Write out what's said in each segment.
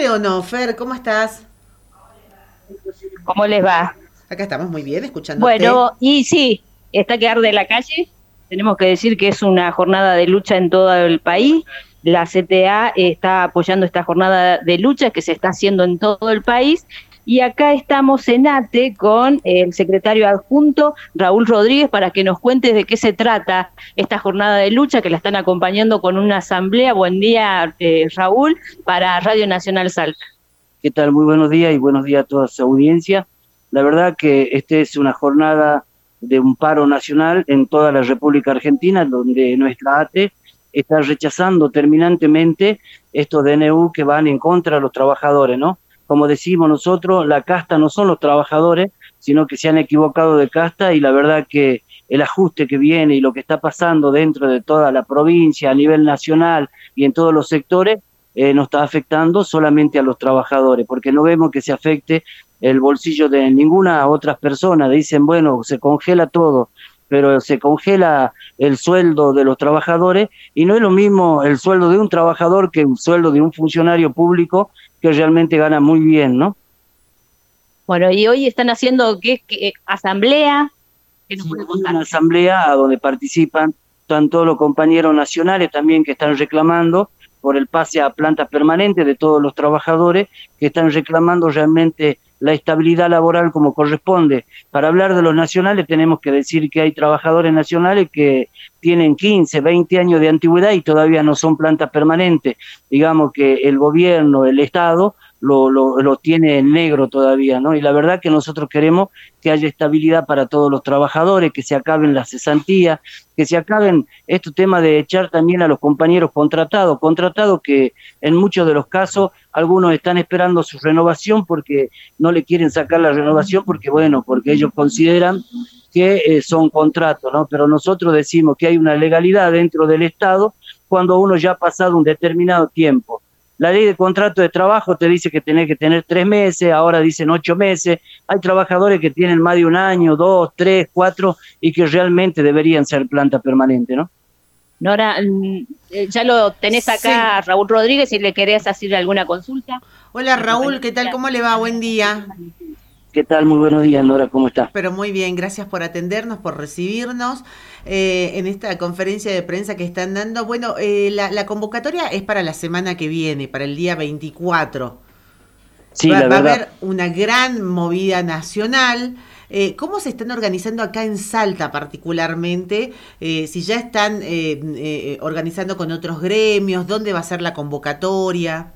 tarde o no, Fer? ¿Cómo estás? ¿Cómo les va? Acá estamos muy bien, escuchándote. Bueno, y sí, está que arde la calle. Tenemos que decir que es una jornada de lucha en todo el país. La CTA está apoyando esta jornada de lucha que se está haciendo en todo el país. Y acá estamos en ATE con el secretario adjunto, Raúl Rodríguez, para que nos cuente de qué se trata esta jornada de lucha que la están acompañando con una asamblea. Buen día, Raúl, para Radio Nacional Salta. ¿Qué tal? Muy buenos días y buenos días a toda su audiencia. La verdad que esta es una jornada de un paro nacional en toda la República Argentina, donde nuestra ATE está rechazando terminantemente estos DNU que van en contra de los trabajadores, ¿no? Como decimos nosotros, la casta no son los trabajadores, sino que se han equivocado de casta y la verdad que el ajuste que viene y lo que está pasando dentro de toda la provincia, a nivel nacional y en todos los sectores, nos está afectando solamente a los trabajadores, porque no vemos que se afecte el bolsillo de ninguna otra persona. Dicen, bueno, se congela todo, pero se congela el sueldo de los trabajadores y no es lo mismo el sueldo de un trabajador que el sueldo de un funcionario público que realmente gana muy bien, ¿no? Bueno, y hoy están haciendo ¿qué asamblea? ¿Qué nos Sí, puede hay contar? una asamblea a donde participan están todos los compañeros nacionales también que están reclamando por el pase a plantas permanentes de todos los trabajadores que están reclamando realmente la estabilidad laboral como corresponde. Para hablar de los nacionales tenemos que decir que hay trabajadores nacionales que tienen 15, 20 años de antigüedad y todavía no son plantas permanentes. Digamos que el gobierno, el Estado, lo tiene en negro todavía, ¿no? Y la verdad que nosotros queremos que haya estabilidad para todos los trabajadores, que se acaben las cesantías, que se acaben este tema de echar también a los compañeros contratados que en muchos de los casos algunos están esperando su renovación porque no le quieren sacar la renovación porque, bueno, porque ellos consideran que son contratos, ¿no? Pero nosotros decimos que hay una legalidad dentro del Estado cuando uno ya ha pasado un determinado tiempo. La ley de contrato de trabajo te dice que tenés que tener 3 meses, ahora dicen 8 meses. Hay trabajadores que tienen más de un año, 2, 3, 4 y que realmente deberían ser planta permanente, ¿no? Nora, ya lo tenés Sí. acá, Raúl Rodríguez, si le querés hacer alguna consulta. Hola Nuestro Raúl, ¿qué tal? periodista. ¿Cómo le va? Buen día. ¿Qué tal? Muy buenos días, Nora, ¿cómo está? Pero muy bien, gracias por atendernos, por recibirnos en esta conferencia de prensa que están dando. Bueno, la convocatoria es para la semana que viene, para el día 24. Sí, la Va a verdad. haber una gran movida nacional. ¿Cómo se están organizando acá en Salta particularmente? Si ya están organizando con otros gremios, ¿dónde va a ser la convocatoria?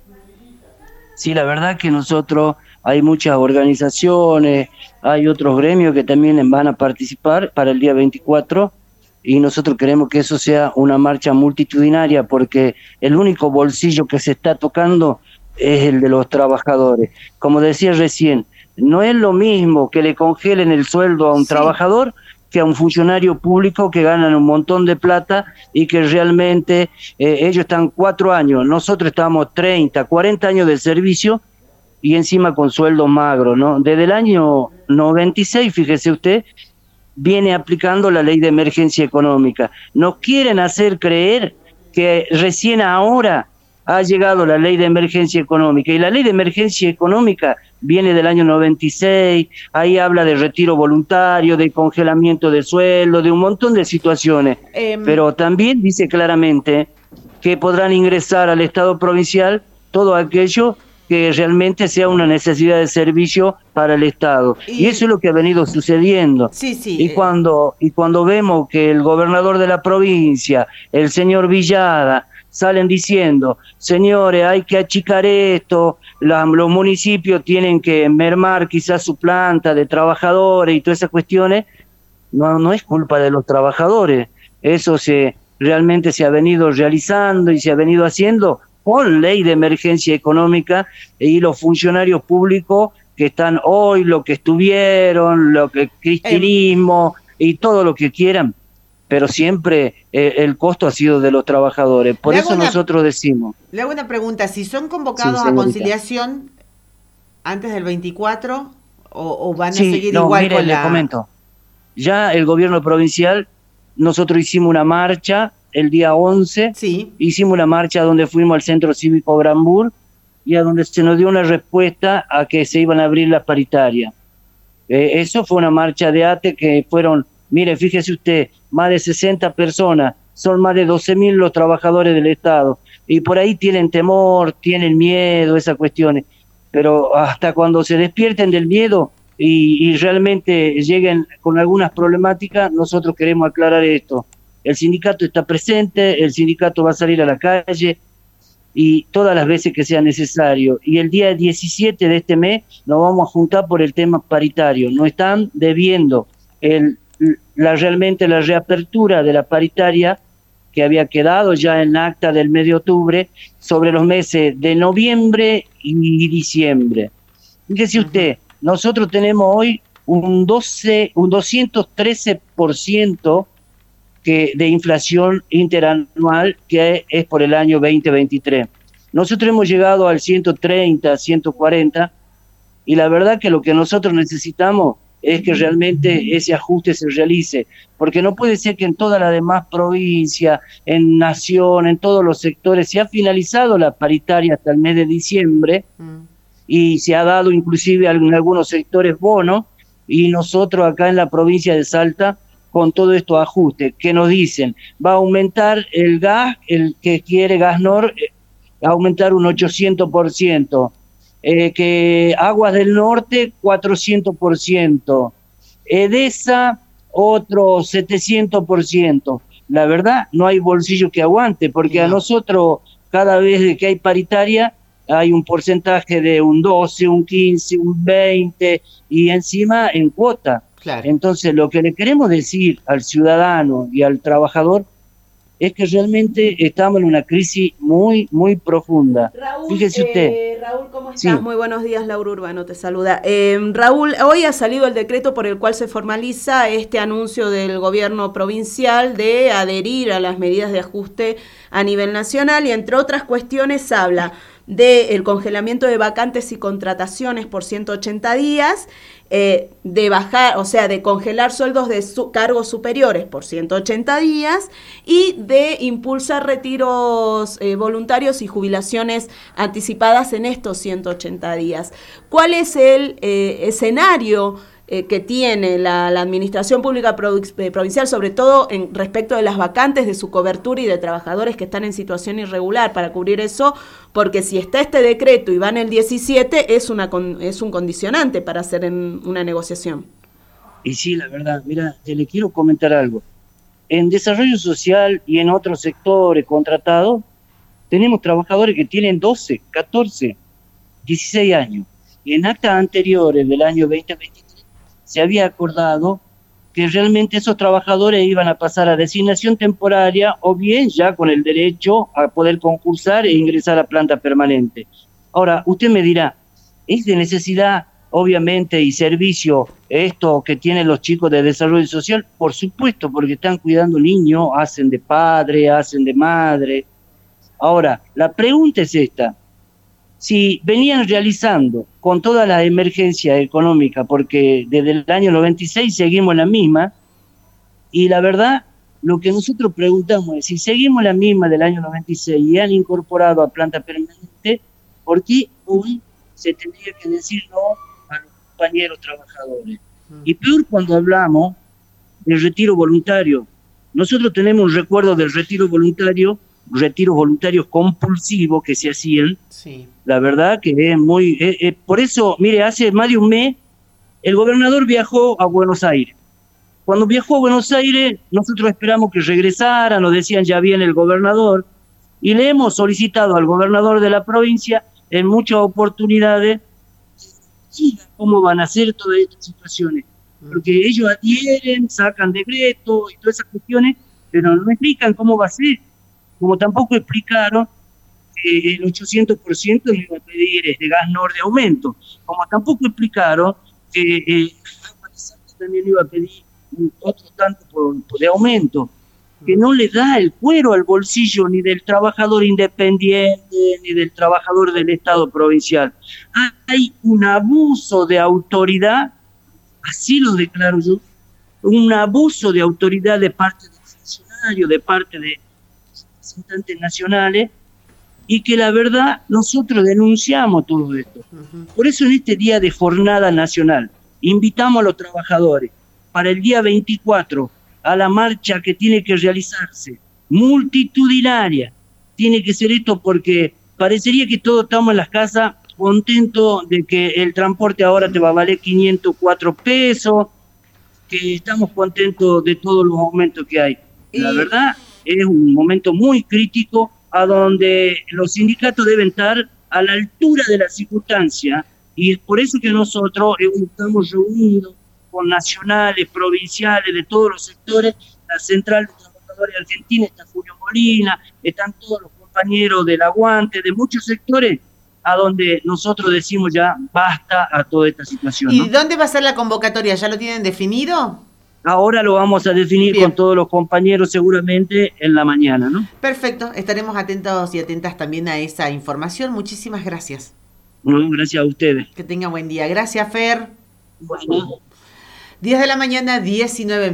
Sí, la verdad que nosotros, hay muchas organizaciones, hay otros gremios que también van a participar para el día 24 y nosotros queremos que eso sea una marcha multitudinaria porque el único bolsillo que se está tocando es el de los trabajadores. Como decía recién, no es lo mismo que le congelen el sueldo a un Sí. trabajador que a un funcionario público que ganan un montón de plata y que realmente ellos están 4 años, nosotros estamos 30, 40 años de servicio y encima con sueldos magros, ¿no? Desde el año 96, fíjese usted, viene aplicando la ley de emergencia económica. Nos quieren hacer creer que recién ahora ha llegado la ley de emergencia económica y la ley de emergencia económica viene del año 96, ahí habla de retiro voluntario, de congelamiento de sueldo, de un montón de situaciones, Em, pero también dice claramente que podrán ingresar al Estado provincial todo aquello que realmente sea una necesidad de servicio para el Estado. Y y eso es lo que ha venido sucediendo. sí, sí. Y cuando vemos que el gobernador de la provincia, el señor Villada, salen diciendo, señores, hay que achicar esto, los municipios tienen que mermar quizás su planta de trabajadores y todas esas cuestiones, no es culpa de los trabajadores, eso realmente se ha venido realizando y se ha venido haciendo con ley de emergencia económica y los funcionarios públicos que están hoy, lo que estuvieron, lo que em, cristinismo y todo lo que quieran, pero siempre el costo ha sido de los trabajadores. Por le hago eso una, nosotros decimos, le hago una pregunta. Si son sí, convocados a señorita. conciliación antes del 24 o van a Sí, seguir no, igual mire, con le la... comento. Ya el gobierno provincial, nosotros hicimos una marcha el día 11, Sí. hicimos una marcha donde fuimos al Centro Cívico Granbur y a donde se nos dio una respuesta a que se iban a abrir las paritarias. Eso fue una marcha de ATE que fueron, mire, fíjese usted, más de 60 personas, son más de 12.000 los trabajadores del Estado, y por ahí tienen temor, tienen miedo, esas cuestiones, pero hasta cuando se despierten del miedo y realmente lleguen con algunas problemáticas, nosotros queremos aclarar esto. El sindicato está presente, el sindicato va a salir a la calle, y todas las veces que sea necesario. Y el día 17 de este mes nos vamos a juntar por el tema paritario. Nos están debiendo realmente la reapertura de la paritaria que había quedado ya en acta del mes de octubre sobre los meses de noviembre y diciembre. Fíjese usted, nosotros tenemos hoy un 213% de inflación interanual, que es por el año 2023. Nosotros hemos llegado al 130, 140, y la verdad que lo que nosotros necesitamos es que realmente ese ajuste se realice, porque no puede ser que en todas las demás provincias, en Nación, en todos los sectores, se ha finalizado la paritaria hasta el mes de diciembre, y se ha dado inclusive en algunos sectores bonos, y nosotros acá en la provincia de Salta, con todo estos ajustes, que nos dicen, va a aumentar el gas, el que quiere Gas Nor, va a aumentar un 800%, que Aguas del Norte, 400%, Edesa, otro 700%. La verdad, no hay bolsillo que aguante, porque a nosotros, cada vez que hay paritaria, hay un porcentaje de un 12, un 15, un 20, y encima en cuota. Claro. Entonces, lo que le queremos decir al ciudadano y al trabajador es que realmente estamos en una crisis muy, muy profunda. Raúl, fíjese usted. Raúl, ¿cómo estás? Sí. Muy buenos días, Laura Urbano te saluda. Raúl, hoy ha salido el decreto por el cual se formaliza este anuncio del gobierno provincial de adherir a las medidas de ajuste a nivel nacional, y entre otras cuestiones habla del congelamiento de vacantes y contrataciones por 180 días, de bajar, o sea, de congelar sueldos de cargos superiores por 180 días y de impulsar retiros voluntarios y jubilaciones anticipadas en estos 180 días. ¿Cuál es el escenario que tiene la Administración Pública Provincial, sobre todo en respecto de las vacantes, de su cobertura y de trabajadores que están en situación irregular, para cubrir eso? Porque si está este decreto y van el 17, es un condicionante para hacer una negociación. Y sí, la verdad, mira, te le quiero comentar algo. En desarrollo social y en otros sectores contratados, tenemos trabajadores que tienen 12, 14, 16 años. Y en actas anteriores del año 2023, se había acordado que realmente esos trabajadores iban a pasar a designación temporaria o bien ya con el derecho a poder concursar e ingresar a planta permanente. Ahora, usted me dirá, ¿es de necesidad, obviamente, y servicio esto que tienen los chicos de desarrollo social? Por supuesto, porque están cuidando niños, hacen de padre, hacen de madre. Ahora, la pregunta es esta. Si venían realizando con toda la emergencia económica, porque desde el año 96 seguimos la misma, y la verdad, lo que nosotros preguntamos es, si seguimos la misma del año 96 y han incorporado a planta permanente, ¿por qué hoy se tendría que decir no a los compañeros trabajadores? Y peor cuando hablamos del retiro voluntario. Nosotros tenemos un recuerdo del retiro voluntario, retiros voluntarios compulsivos que se hacían. Sí. La verdad que es muy... por eso, mire, hace más de un mes, el gobernador viajó a Buenos Aires. Cuando viajó a Buenos Aires, nosotros esperamos que regresara, nos decían ya viene el gobernador, y le hemos solicitado al gobernador de la provincia en muchas oportunidades cómo van a ser todas estas situaciones. Porque ellos adhieren, sacan decretos y todas esas cuestiones, pero no explican cómo va a ser. Como tampoco explicaron que el 800% le iba a pedir de Gas Nor de aumento. Como tampoco explicaron que también iba a pedir otro tanto de aumento, que no le da el cuero al bolsillo ni del trabajador independiente ni del trabajador del Estado provincial. Hay un abuso de autoridad, así lo declaro yo, un abuso de autoridad de parte del funcionario, de parte de representantes nacionales, y que la verdad nosotros denunciamos todo esto. Por eso en este día de jornada nacional invitamos a los trabajadores para el día 24 a la marcha que tiene que realizarse, multitudinaria. Tiene que ser esto porque parecería que todos estamos en las casas contentos de que el transporte ahora te va a valer 504 pesos, que estamos contentos de todos los aumentos que hay. La verdad es un momento muy crítico a donde los sindicatos deben estar a la altura de la circunstancia, y es por eso que nosotros estamos reunidos con nacionales, provinciales, de todos los sectores. La Central de Trabajadores Argentina, está Julio Molina, están todos los compañeros del Aguante, de muchos sectores, a donde nosotros decimos ya basta a toda esta situación. ¿Y dónde va a ser la convocatoria? ¿Ya lo tienen definido? Ahora lo vamos a definir Bien. con todos los compañeros seguramente en la mañana, ¿no? Perfecto, estaremos atentos y atentas también a esa información. Muchísimas gracias. No, gracias a ustedes. Que tenga buen día. Gracias, Fer. Bueno. 10 de la mañana, 19